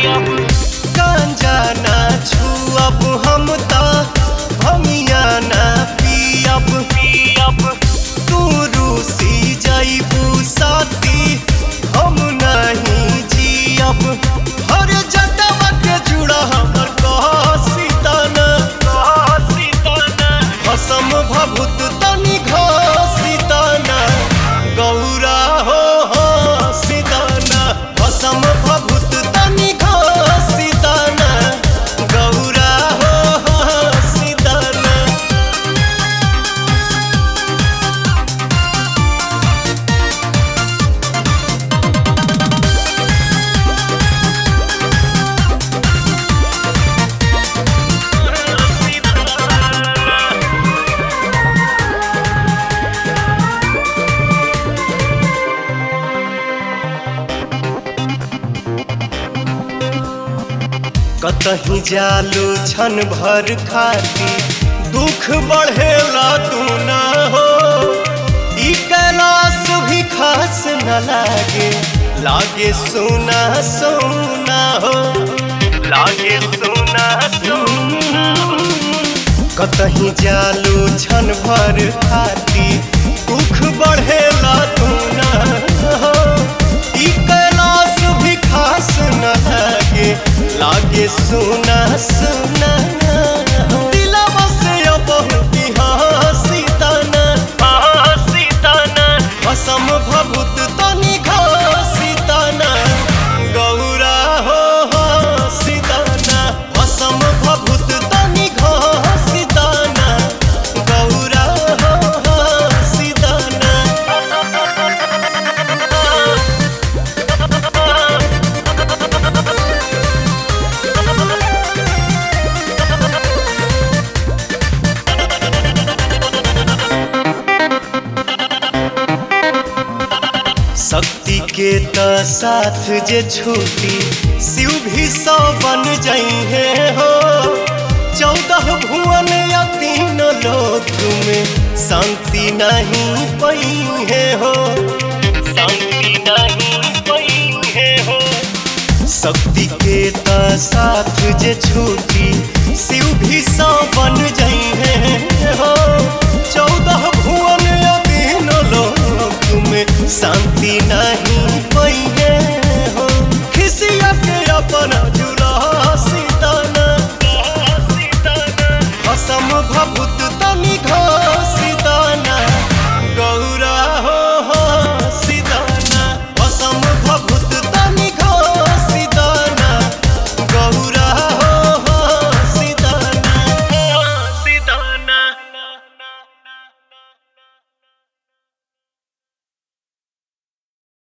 गांजा ना छुअब हम ता भमिया ना पियब तू रूसी जाइबू साथी हम नहीं जियब हर जटवा के जुड़ा हमर कहसीताना भसम भभूत तनी घसीताना गौरा हो सीताना भसम भभूत तनी घसीताना गौरा हो सीताना। कतही जालू छन भर खाती दुख बढ़ेला तू ना हो ई कैलाश भी खास न लागे सोना सोना हो लागे सोना सोना कतही जालू छन भर खाती दुख बढ़ेला तू ना हो ई कैलाश भी खास न लागे सुना सुना दिलवा से बहुती हसीताना भसम भभूत तनी घसीताना गौरा हो सीताना भसम भभूत तनी घसीताना गौरा हो सीताना। शक्ति के त साथ जे छूटी शिव भी 100 बन जइहे हो 14 भुवन या 3 लोक में शांति नहीं पइहे हो शांति नहीं पइहे हो। शक्ति के त साथ जे छूटी शिव भी 100 बन